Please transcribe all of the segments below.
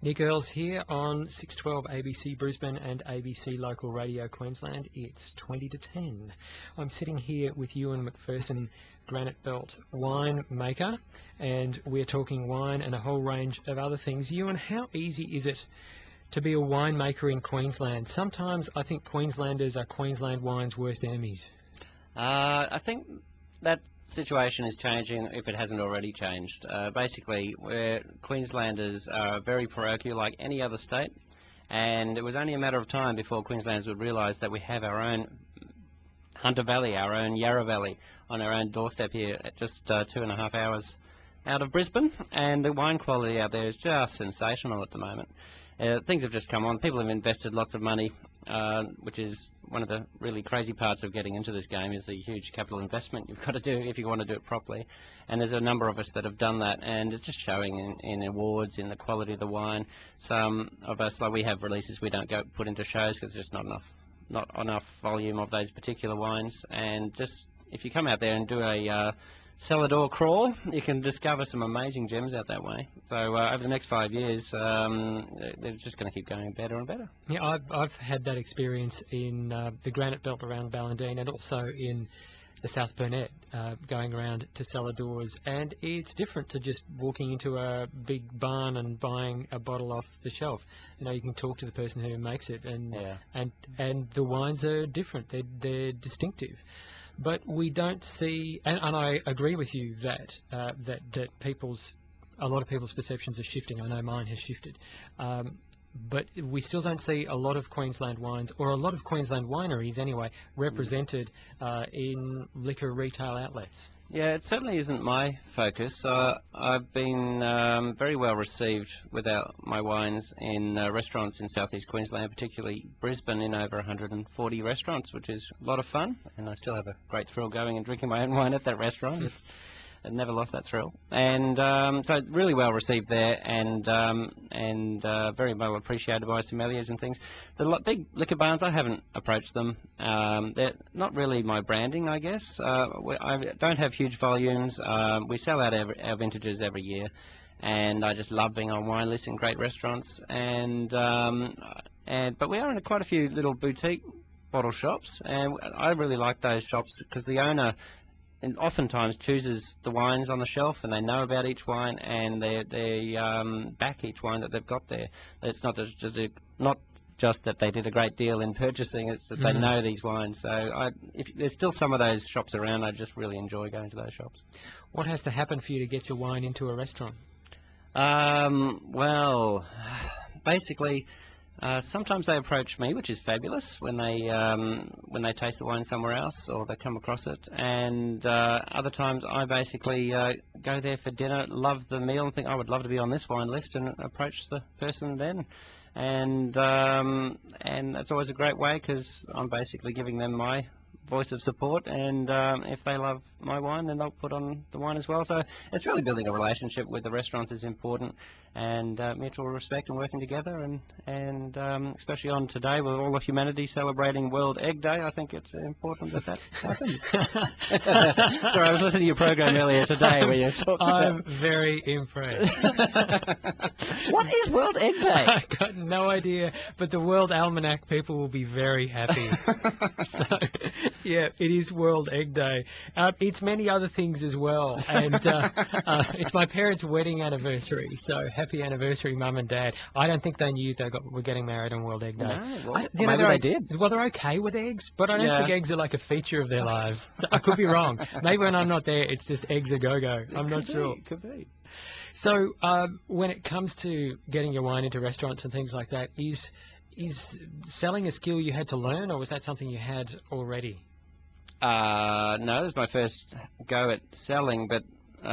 Nick Earls here on 612 ABC Brisbane and ABC Local Radio Queensland. It's 20 to 10. I'm sitting here with Ewan McPherson, Granite Belt winemaker, and we're talking wine and a whole range of other things. Ewan, how easy is it to be a winemaker in Queensland? Sometimes I think Queenslanders are Queensland wine's worst enemies. I think that situation is changing if it hasn't already changed. Basically, Queenslanders are very parochial like any other state, and it was only a matter of time before Queenslanders would realise that we have our own Hunter Valley, our own Yarra Valley, on our own doorstep here, at just 2.5 hours out of Brisbane, and the wine quality out there is just sensational at the moment. Things have just come on. People have invested lots of money, which is one of the really crazy parts of getting into this game, is the huge capital investment you've got to do if you want to do it properly. And there's a number of us that have done that, and it's just showing in awards, in the quality of the wine. Some of us, like we have releases we don't go put into shows because there's just not enough volume of those particular wines. And just if you come out there and do a cellar door crawl, you can discover some amazing gems out that way. So over the next 5 years, they're just going to keep going better and better. Yeah, I've had that experience in the Granite Belt around Ballandine, and also in the South Burnett, going around to cellar doors, and it's different to just walking into a big barn and buying a bottle off the shelf. You know, you can talk to the person who makes it, and the wines are different. They're distinctive. But we don't see, and I agree with you that that a lot of people's perceptions are shifting. I know mine has shifted, but we still don't see a lot of Queensland wines, or a lot of Queensland wineries anyway, represented in liquor retail outlets. Yeah, it certainly isn't my focus. I've been very well received with my wines in restaurants in southeast Queensland, particularly Brisbane, in over 140 restaurants, which is a lot of fun. And I still have a great thrill going and drinking my own wine at that restaurant. I've never lost that thrill. And so really well received there, and very well appreciated by sommeliers and things. The big liquor barns, I haven't approached them. They're not really my branding, I guess. I don't have huge volumes. We sell out our vintages every year, and I just love being on wine lists in great restaurants. But we are in quite a few little boutique bottle shops, and I really like those shops because the owner oftentimes chooses the wines on the shelf, and they know about each wine, and they back each wine that they've got there. It's not just that they did a great deal in purchasing, it's that they know these wines. So if there's still some of those shops around, I just really enjoy going to those shops. What has to happen for you to get your wine into a restaurant? Well, basically, sometimes they approach me, which is fabulous, when they taste the wine somewhere else or they come across it, and other times I basically go there for dinner, love the meal, and think I would love to be on this wine list, and approach the person then, and that's always a great way because I'm basically giving them my voice of support, and if they love my wine, then they'll put on the wine as well. So it's really building a relationship with the restaurants is important, and mutual respect and working together, and especially on today with all of humanity celebrating World Egg Day, I think it's important that happens. Sorry, I was listening to your program earlier today where you talked I'm very impressed. What is World Egg Day? I've got no idea, but the World Almanac people will be very happy. So, yeah, it is World Egg Day. It's many other things as well, and it's my parents' wedding anniversary, so happy anniversary, Mum and Dad. I don't think they knew they were getting married on World Egg Day. No, well, maybe they did. Well, they're okay with eggs, but I don't think eggs are like a feature of their lives. So I could be wrong. Maybe when I'm not there, it's just eggs a go-go. I'm not sure. Could be. So when it comes to getting your wine into restaurants and things like that, is selling a skill you had to learn, or was that something you had already? No, it was my first go at selling, but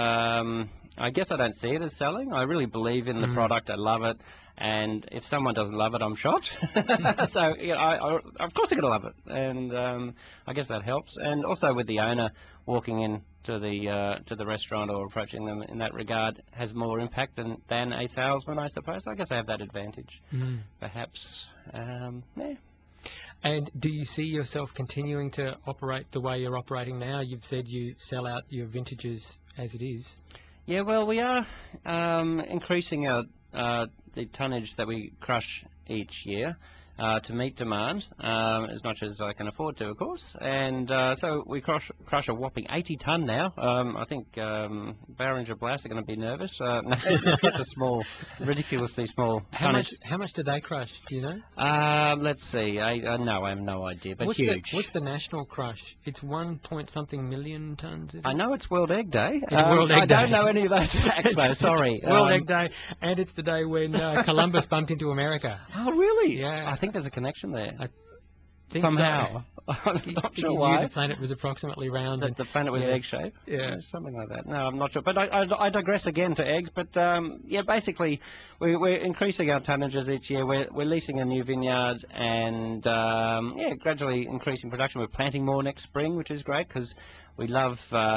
I guess I don't see it as selling. I really believe in the product. I love it, and if someone doesn't love it, I'm shocked. So I of course I'm going to love it, and I guess that helps. And also with the owner walking in to the restaurant or approaching them in that regard has more impact than a salesman, I suppose. I guess I have that advantage, perhaps. Yeah. And do you see yourself continuing to operate the way you're operating now? You've said you sell out your vintages as it is. Yeah, well, we are increasing our the tonnage that we crush each year to meet demand, as much as I can afford to, of course. And so we crush a whopping 80 tonne now. I think Barringer Blass are going to be nervous. No, it's such a small, ridiculously small tonnage. How much do they crush? Do you know? Let's see. I have no idea, but huge. What's the national crush? It's 1 point something million tonnes, is it? I know it's World Egg Day. It's World Egg Day. I don't know any of those facts, though. Sorry. World Egg Day, and it's the day when Columbus bumped into America. Oh, really? Yeah. I think there's a connection there. I think somehow. So. I'm not sure Knew why. the planet was approximately round. The planet was egg-shaped? Yeah. Something like that. No, I'm not sure. But I digress again to eggs. But, yeah, basically, we're increasing our tonnages each year. We're leasing a new vineyard and, yeah, gradually increasing production. We're planting more next spring, which is great because we love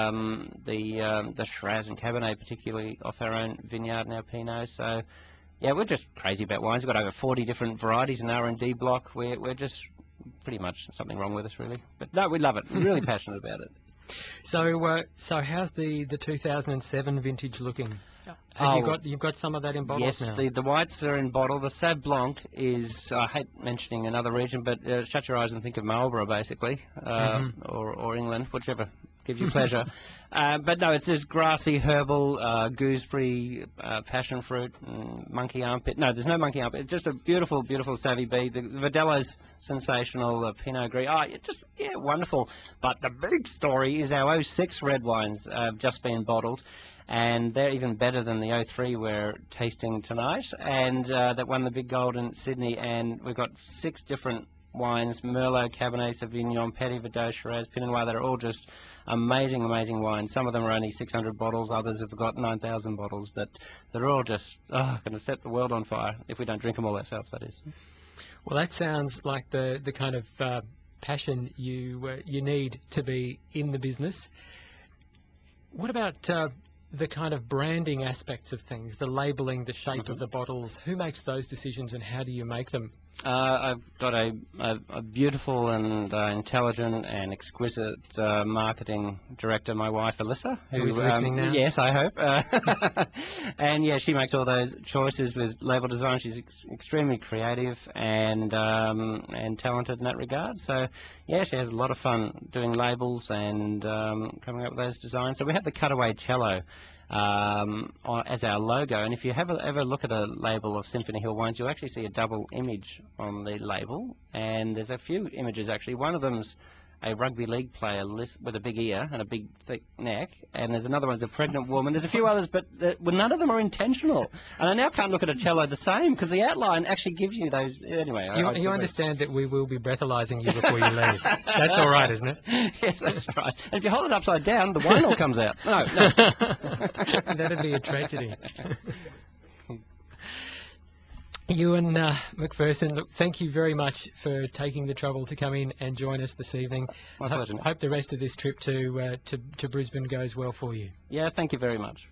the Shiraz and Cabernet, particularly off our own vineyard and our Pinot. So, yeah, we're just crazy about wines. We've got over 40 different varieties in R&D block. We're just pretty much something wrong with us, really. But no, we love it. We're really passionate about it. So how's the 2007 vintage looking? You've got some of that in bottles now? Yes, the whites are in bottle. The Sauv Blanc is, I hate mentioning another region, but shut your eyes and think of Marlborough, basically, or England, whichever gives you pleasure. But no, it's this grassy, herbal, gooseberry, passion fruit, monkey armpit. No, there's no monkey armpit. It's just a beautiful, beautiful Savvy B. The Verdello's sensational, Pinot Gris. Oh, it's just, yeah, wonderful. But the big story is our 06 red wines have just been bottled. And they're even better than the 03 we're tasting tonight, and that won the big gold in Sydney. And we've got 6 different wines: Merlot, Cabernet Sauvignon, Petit Verdot, Shiraz, Pinot Noir. That are all just amazing, amazing wines. Some of them are only 600 bottles, others have got 9,000 bottles, but they're all just going to set the world on fire if we don't drink them all ourselves, that is. Well, that sounds like the kind of passion you need to be in the business. What about the kind of branding aspects of things, the labelling, the shape of the bottles? Who makes those decisions and how do you make them? I've got a beautiful and intelligent and exquisite marketing director, my wife Alyssa, who's listening now. Yes, I hope. And yeah, she makes all those choices with label design. She's extremely creative and talented in that regard. So yeah, she has a lot of fun doing labels and coming up with those designs. So we have the cutaway cello as our logo, and if you ever look at a label of Symphony Hill wines, you'll actually see a double image on the label, and there's a few images actually. One of them's a rugby league player with a big ear and a big thick neck, and there's another one's a pregnant woman. There's a few others, but none of them are intentional. And I now can't look at a cello the same because the outline actually gives you those. Anyway, you understand that we will be breathalyzing you before you leave. That's all right, isn't it? Yes, that's right. And if you hold it upside down, the wine all comes out. No. That'd be a tragedy. Ewan McPherson, look, thank you very much for taking the trouble to come in and join us this evening. My pleasure. Hope the rest of this trip to Brisbane goes well for you. Yeah, thank you very much.